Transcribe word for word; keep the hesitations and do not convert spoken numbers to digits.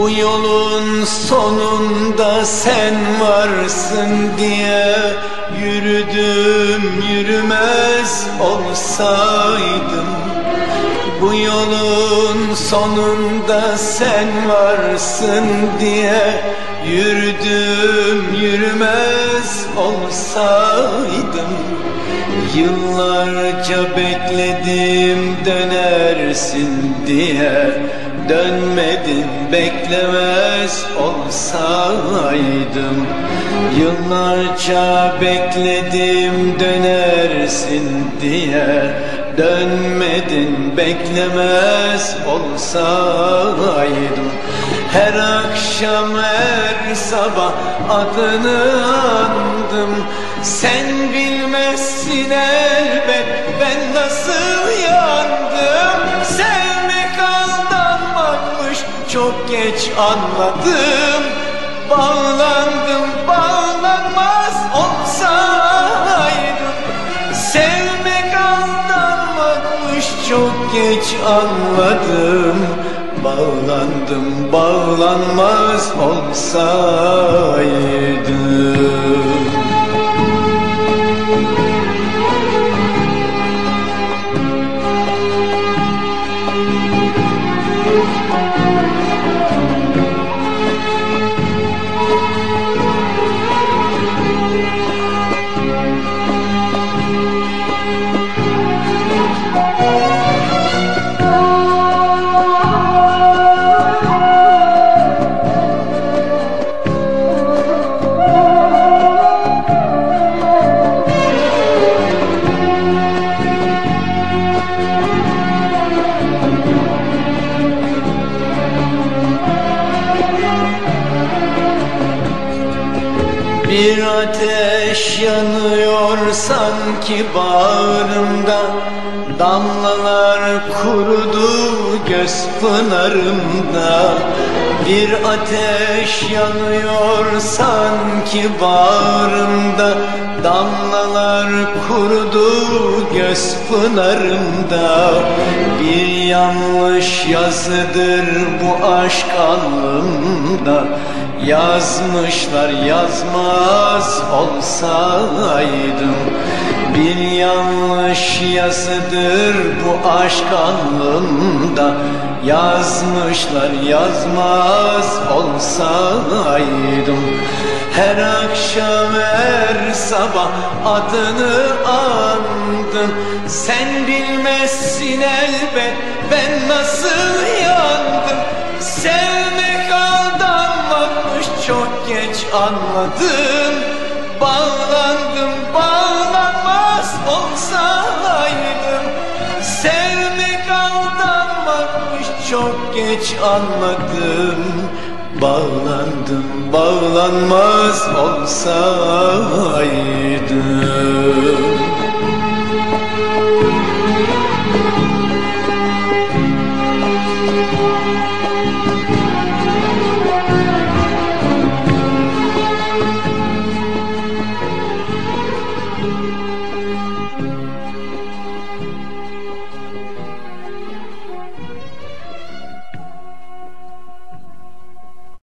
Bu yolun sonunda sen varsın diye yürüdüm, yürümez olsaydım. Bu yolun sonunda sen varsın diye yürüdüm, yürümez olsaydım. Yıllarca bekledim dönersin diye, dönmedin beklemez olsaydım. Yıllarca bekledim dönersin diye, dönmedin beklemez olsaydım. Her akşam her sabah adını andım. Sen bilmezsin elbet ben nasıl yandım. Sevmek aldanmakmış çok geç anladım. Bağlandım bağlanmaz olsaydım. Sevmek aldanmakmış çok geç anladım. Bağlandım bağlanmaz olsaydım. Bir ateş yanıyor sanki bağrımda, damlalar kurudu göz pınarımda. Bir ateş yanıyor sanki bağrımda, damlalar kurudu göz pınarımda. Bir yanlış yazıdır bu aşk alnımda, yazmışlar yazmaz olsaydım. Bir yanlış yazıdır bu aşk alnımda, yazmışlar yazmaz olsaydım. Her akşam her sabah adını andım. Sen bilmezsin elbet ben nasıl yandım. Sevmek aldanmakmış çok geç anladım. Bağlandım bağlanmaz olsaydım. Sevmek aldanmakmış çok geç anladım. Bağlandım bağlanmaz olsaydım.